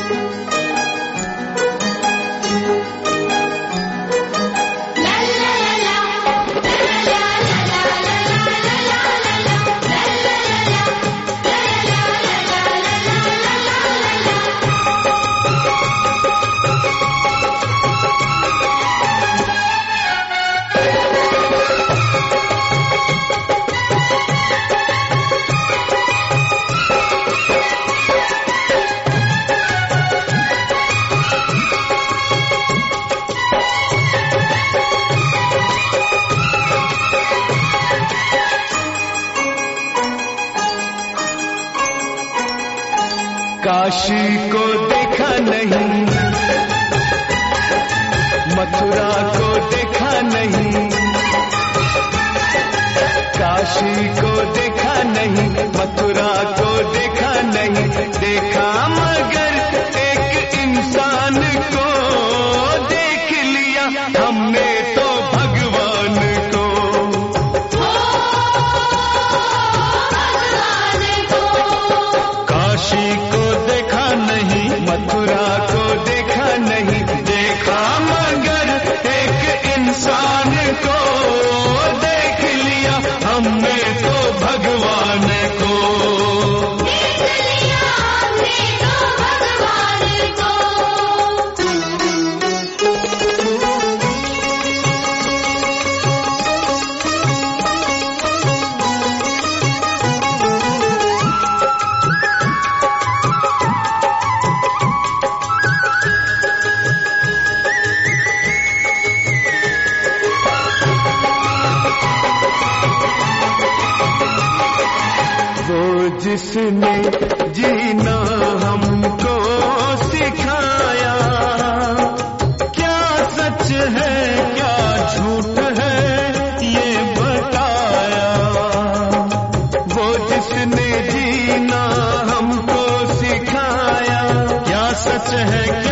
काशी को देखा नहीं, मथुरा को देखा नहीं, काशी को देखा नहीं, मथुरा को देखा नहीं, देखा मगर एक इंसान को देख लिया हमने तो भगवान को। काशी को देखा नहीं, मथुरा को देखा नहीं, देखा मगर एक इंसान को देख लिया हमने तो भगवान को। देख लिया हमने तो भगवान को। जिसने जीना हमको सिखाया, क्या सच है क्या झूठ है ये बताया। वो जिसने जीना हमको सिखाया, क्या सच है